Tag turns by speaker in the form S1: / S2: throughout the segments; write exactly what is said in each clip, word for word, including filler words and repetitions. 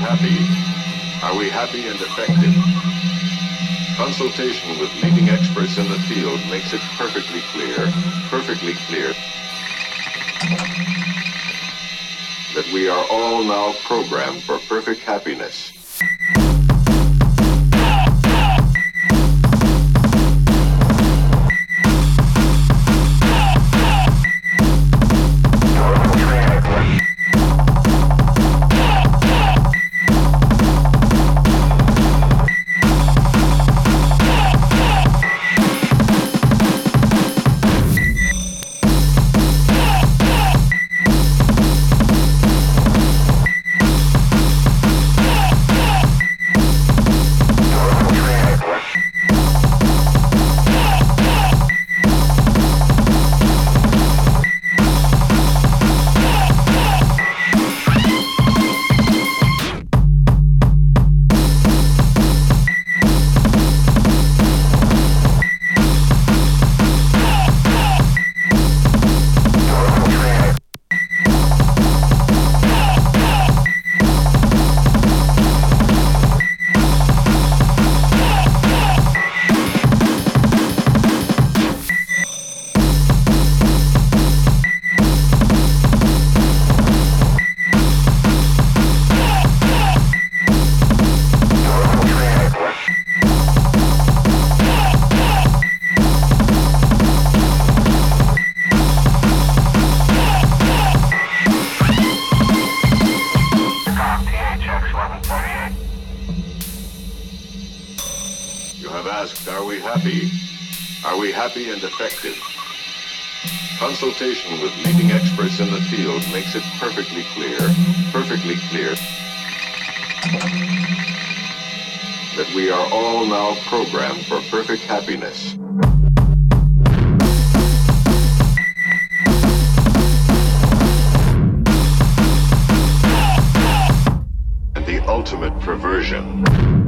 S1: happy? Are we happy and effective? Consultation with leading experts in the field makes it perfectly clear, perfectly clear, that we are all now programmed for perfect happiness. Happy and effective. Consultation with leading experts in the field makes it perfectly clear, perfectly clear, that we are all now programmed for perfect happiness. And the ultimate perversion.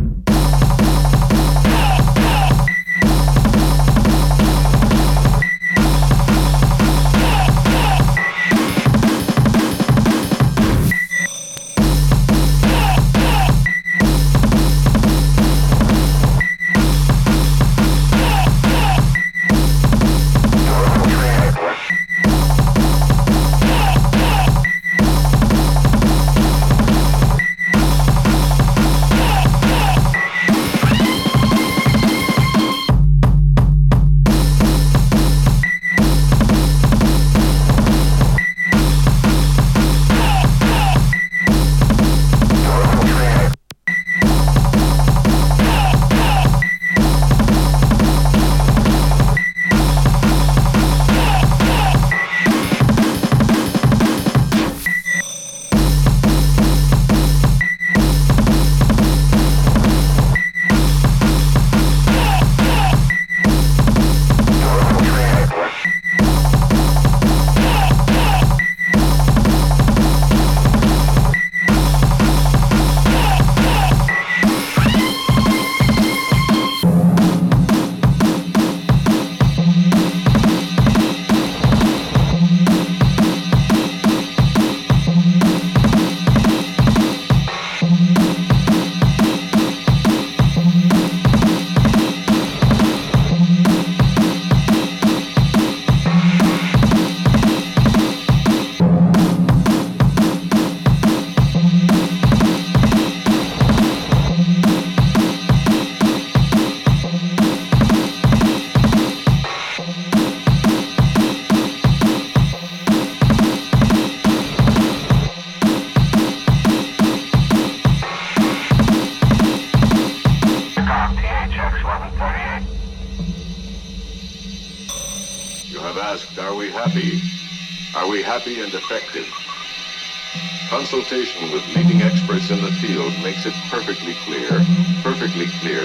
S1: Happy and effective. Consultation with leading experts in the field makes it perfectly clear, perfectly clear,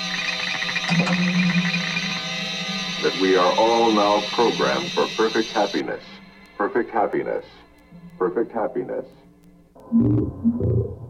S1: that we are all now programmed for perfect happiness, perfect happiness, perfect happiness.